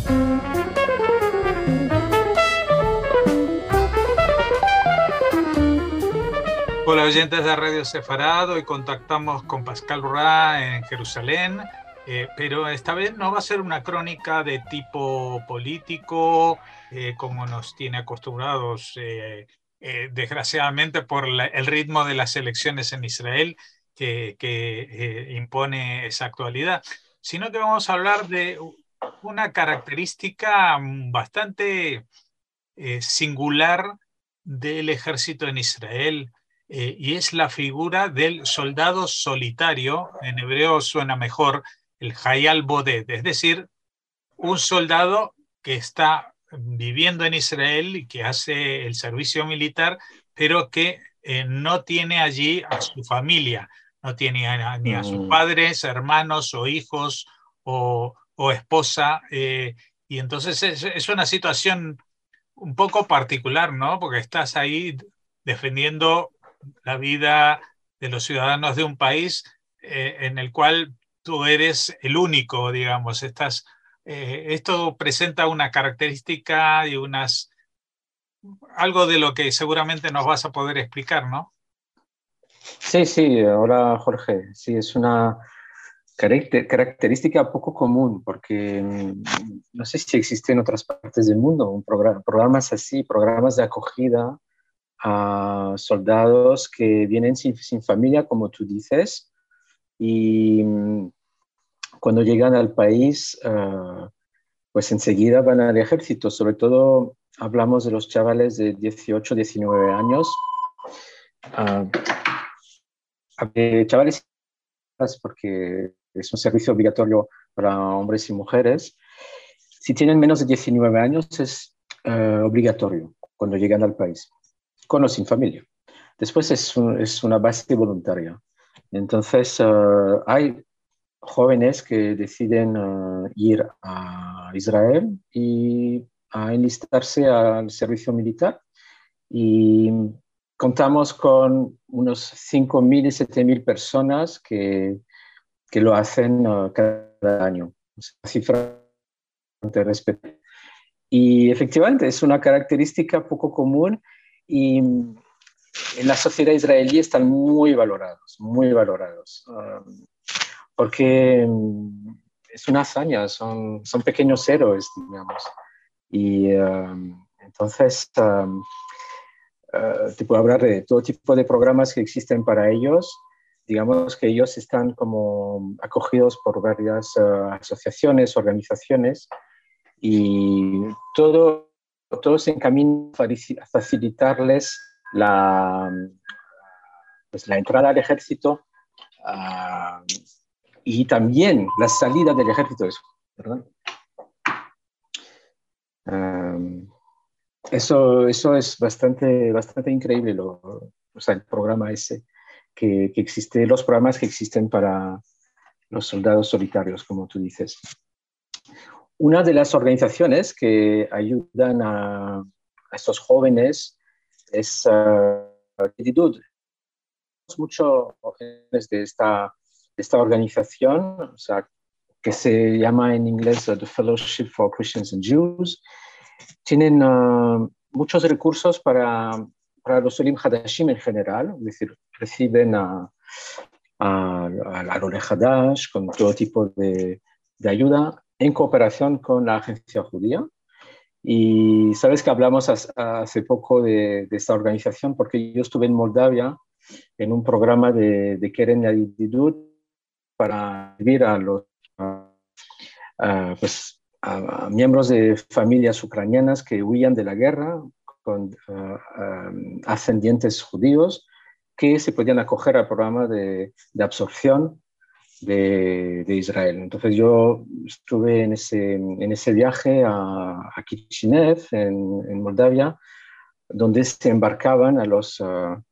Hola oyentes de Radio Sefarad, hoy contactamos con Pascal Urrá en Jerusalén, pero esta vez no va a ser una crónica de tipo político, como nos tiene acostumbrados, desgraciadamente por el ritmo de las elecciones en Israel que impone esa actualidad, sino que vamos a hablar de una característica bastante singular del ejército en Israel, y es la figura del soldado solitario. En hebreo suena mejor el Hayal Boded, es decir, un soldado que está viviendo en Israel y que hace el servicio militar, pero que no tiene allí a su familia, no tiene ni a sus padres, hermanos o hijos o esposa, y entonces es una situación un poco particular, ¿no? Porque estás ahí defendiendo la vida de los ciudadanos de un país en el cual tú eres el único, digamos. Esto presenta una característica y algo de lo que seguramente nos vas a poder explicar, ¿no? Sí, sí, hola Jorge. Sí, es una característica poco común porque no sé si existe en otras partes del mundo programas así, programas de acogida a soldados que vienen sin familia, como tú dices, y cuando llegan al país, pues enseguida van al ejército. Sobre todo hablamos de los chavales de 18, 19 años. Chavales, porque es un servicio obligatorio para hombres y mujeres. Si tienen menos de 19 años es obligatorio cuando llegan al país, con o sin familia. Después es una base voluntaria. Entonces hay jóvenes que deciden ir a Israel y a enlistarse al servicio militar, y contamos con unos 5.000 y 7.000 personas que lo hacen cada año. Es una cifra de respeto. Y efectivamente es una característica poco común, y en la sociedad israelí están muy valorados, porque es una hazaña, son pequeños héroes, digamos. Y entonces te puedo hablar de todo tipo de programas que existen para ellos. Digamos que ellos están como acogidos por varias asociaciones, organizaciones, y todo se encamina a facilitarles pues la entrada al ejército, y también la salida del ejército. ¿Verdad? Eso es bastante increíble, o sea, el programa ese que existe, los programas que existen para los soldados solitarios, como tú dices. Una de las organizaciones que ayudan a estos jóvenes es Yedidut. Muchos jóvenes de esta organización, o sea, que se llama en inglés The Fellowship for Christians and Jews. Tienen muchos recursos para los Olim Hadashim en general, es decir, reciben al Ole Hadash con todo tipo de ayuda en cooperación con la agencia judía. Y sabes que hablamos hace poco de esta organización porque yo estuve en Moldavia en un programa de Keren Yedidut para vivir a los a miembros de familias ucranianas que huían de la guerra con ascendientes judíos que se podían acoger al programa de absorción de Israel. Entonces yo estuve en ese viaje a Kishinev, en Moldavia, donde se embarcaban a los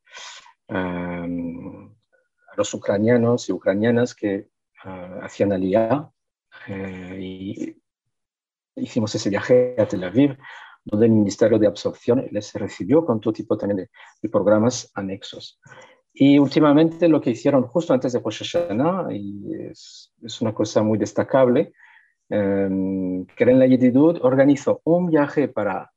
ucranianos y ucranianas que hacían aliyá, y hicimos ese viaje a Tel Aviv, donde el Ministerio de Absorción les recibió con todo tipo también de programas anexos. Y últimamente lo que hicieron justo antes de Rosh Hashanah, y es una cosa muy destacable, Keren la Yedidut organizó un viaje para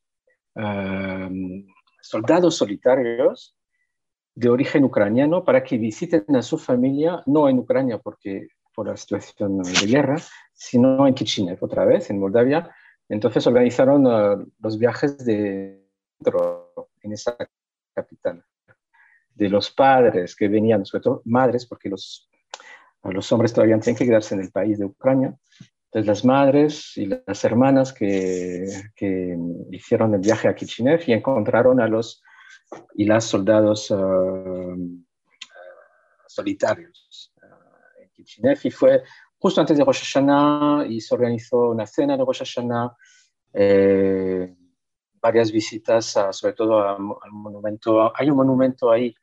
soldados solitarios de origen ucraniano para que visiten a su familia, no en Ucrania porque por la situación de guerra, sino en Kishinev otra vez, en Moldavia. Entonces organizaron los viajes en esa capital, de los padres que venían, sobre todo madres, porque los hombres todavía tienen que quedarse en el país de Ucrania. Entonces las madres y las hermanas que hicieron el viaje a Kishinev y encontraron a los y las soldados solitarios en Kishinev, y fue justo antes de Rosh Hashanah y se organizó una cena de Rosh Hashanah, varias visitas, sobre todo al monumento. Hay un monumento ahí,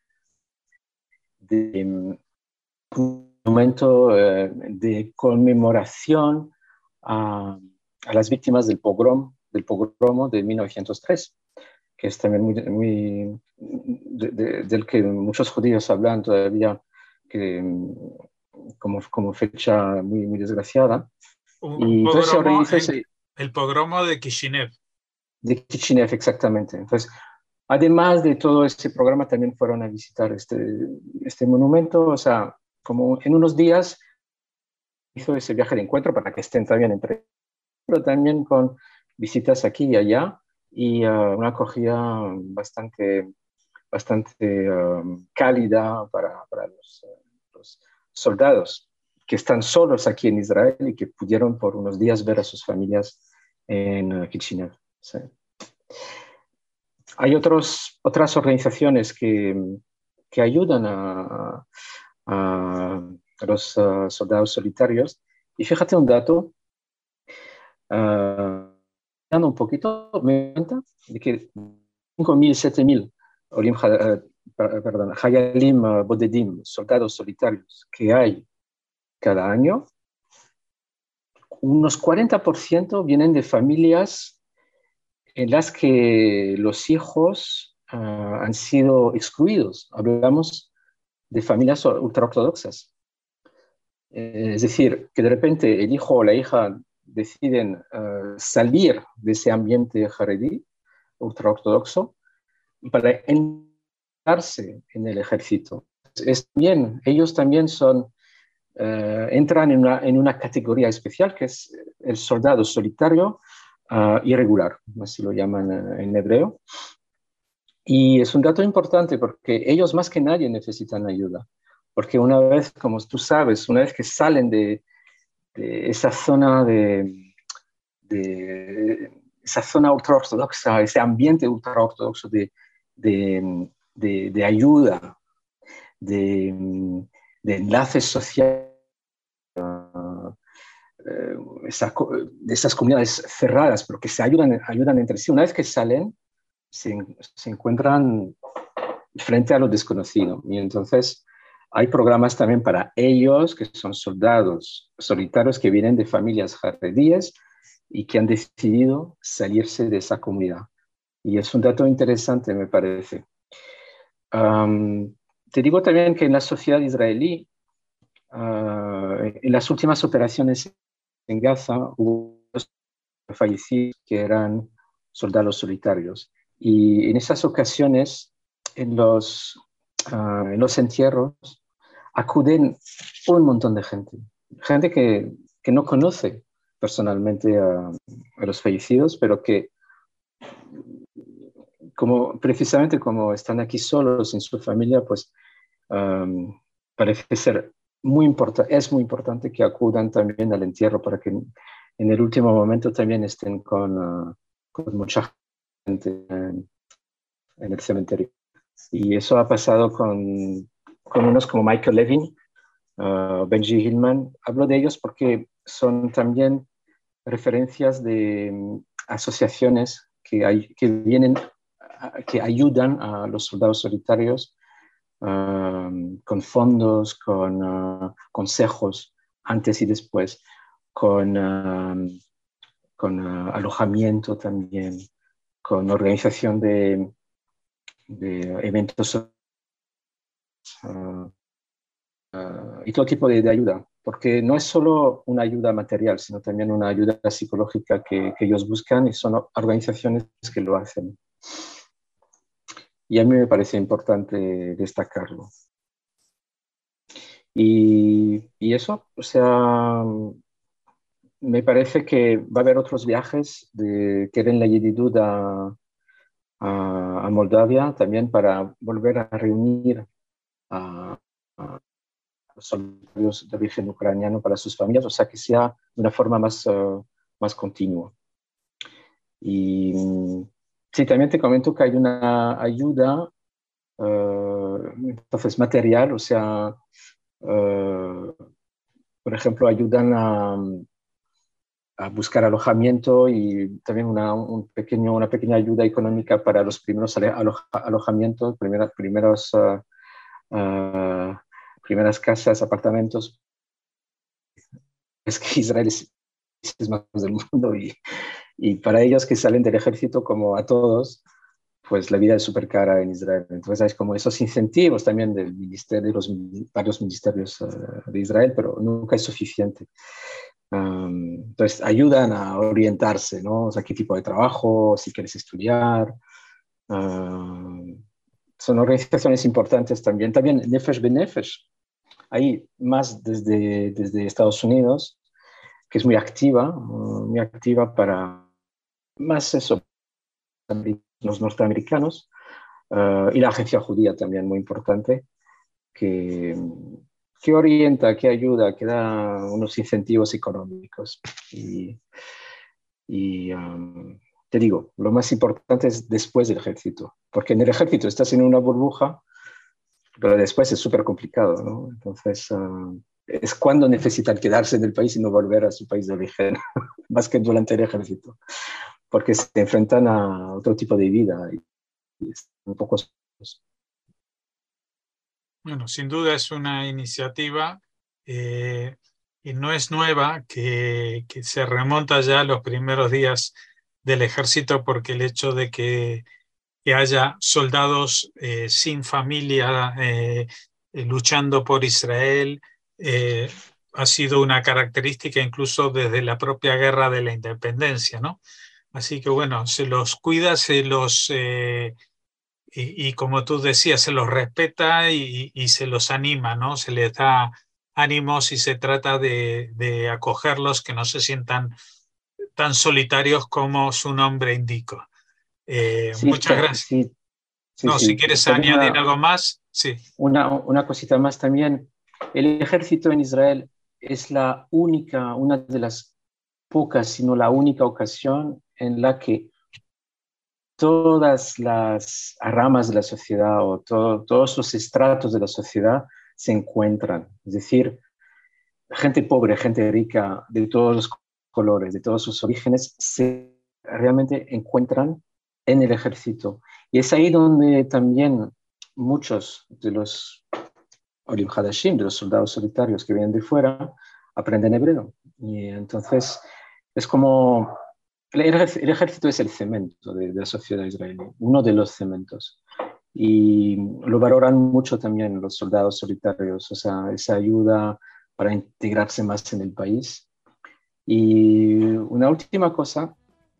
un monumento de conmemoración a las víctimas del pogromo de 1903, que es también del que muchos judíos hablan todavía como fecha muy desgraciada. Un pogromo, el pogromo de Kishinev. De Kishinev, exactamente. Entonces, además de todo ese programa, también fueron a visitar este monumento. O sea, como en unos días hizo ese viaje de encuentro para que estén también pero también con visitas aquí y allá, y una acogida bastante cálida para los soldados que están solos aquí en Israel y que pudieron por unos días ver a sus familias en Kishinev. Sí. Hay otras organizaciones que ayudan a los soldados solitarios. Y fíjate un dato, un poquito, me cuenta de que 5.000, 7.000 Hayalim Bodedim, soldados solitarios que hay cada año, unos 40% vienen de familias en las que los hijos han sido excluidos. Hablamos de familias ultraortodoxas. Es decir, que de repente el hijo o la hija deciden salir de ese ambiente jaredí, ultraortodoxo, para entrarse en el ejército. Ellos también entran en una categoría especial que es el soldado solitario irregular, así lo llaman en hebreo. Y es un dato importante porque ellos más que nadie necesitan ayuda. Porque una vez, como tú sabes, una vez que salen de esa zona esa zona ultraortodoxa, ese ambiente ultraortodoxo de ayuda, de enlaces sociales, de esas comunidades cerradas, pero que se ayudan entre sí. Una vez que salen, se encuentran frente a lo desconocido. Y entonces hay programas también para ellos, que son soldados solitarios que vienen de familias jaredíes y que han decidido salirse de esa comunidad. Y es un dato interesante, me parece. Te digo también que en la sociedad israelí, en las últimas operaciones en Gaza, hubo fallecidos que eran soldados solitarios. Y en esas ocasiones, en los entierros, acuden un montón de gente que no conoce personalmente a los fallecidos, pero que precisamente como están aquí solos en su familia, pues parece ser es muy importante que acudan también al entierro para que en el último momento también estén con mucha gente en el cementerio. Y eso ha pasado con unos como Michael Levin, Benji Hillman. Hablo de ellos porque son también referencias de asociaciones que ayudan a los soldados solitarios con fondos, con consejos antes y después, con alojamiento también, con organización de eventos y todo tipo de ayuda, porque no es solo una ayuda material, sino también una ayuda psicológica que ellos buscan y son organizaciones que lo hacen. Y a mí me parece importante destacarlo. Y eso, o sea, me parece que va a haber otros viajes de Keren la Yedidut a Moldavia también para volver a reunir a los soldados de origen ucraniano para sus familias, o sea, que sea de una forma más continua. Y sí, también te comento que hay una ayuda, entonces material, o sea, por ejemplo, ayudan a buscar alojamiento y también una pequeña ayuda económica para los primeros alojamientos, primeras casas, apartamentos. Es que Israel es más del mundo y para ellos que salen del ejército, como a todos, pues la vida es súper cara en Israel. Entonces hay como esos incentivos también del ministerio, de los varios ministerios de Israel, pero nunca es suficiente. Entonces ayudan a orientarse, ¿no? O sea, qué tipo de trabajo, si quieres estudiar. Son organizaciones importantes también. También Nefesh Benefesh, ahí más desde Estados Unidos, que es muy activa para más eso, los norteamericanos, y la agencia judía también muy importante, que orienta, que ayuda, que da unos incentivos económicos. Te digo, lo más importante es después del ejército, porque en el ejército estás en una burbuja, pero después es súper complicado, ¿no? Entonces, es cuando necesitan quedarse en el país y no volver a su país de origen, más que durante el ejército, porque se enfrentan a otro tipo de vida y es un poco... Bueno, sin duda es una iniciativa y no es nueva, que se remonta ya a los primeros días del ejército, porque el hecho de que haya soldados sin familia luchando por Israel ha sido una característica incluso desde la propia guerra de la independencia, ¿no? Así que bueno, se los cuida, y como tú decías, se los respeta y se los anima, ¿no? Se les da ánimos y se trata de acogerlos, que no se sientan tan solitarios como su nombre indica. Sí, Muchas gracias. sí, sí, No, si sí. quieres También añadir algo más, sí. una cosita más también. El ejército en Israel es una de las pocas, sino la única ocasión en la que todas las ramas de la sociedad o todos los estratos de la sociedad se encuentran. Es decir, gente pobre, gente rica, de todos los colores, de todos sus orígenes, se realmente encuentran en el ejército. Y es ahí donde también muchos de los Olim Hadashim, de los soldados solitarios que vienen de fuera, aprenden hebreo. Y entonces es como... El ejército es el cemento de la sociedad israelí, uno de los cementos. Y lo valoran mucho también los soldados solitarios, o sea, esa ayuda para integrarse más en el país. Y una última cosa,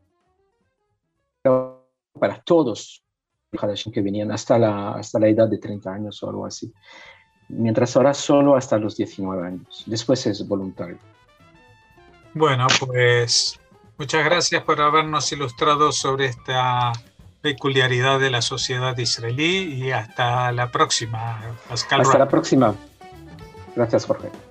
para todos los que venían hasta la edad de 30 años o algo así, mientras ahora solo hasta los 19 años. Después es voluntario. Bueno, pues muchas gracias por habernos ilustrado sobre esta peculiaridad de la sociedad israelí y hasta la próxima, Pascal. Hasta la próxima. Gracias, Jorge.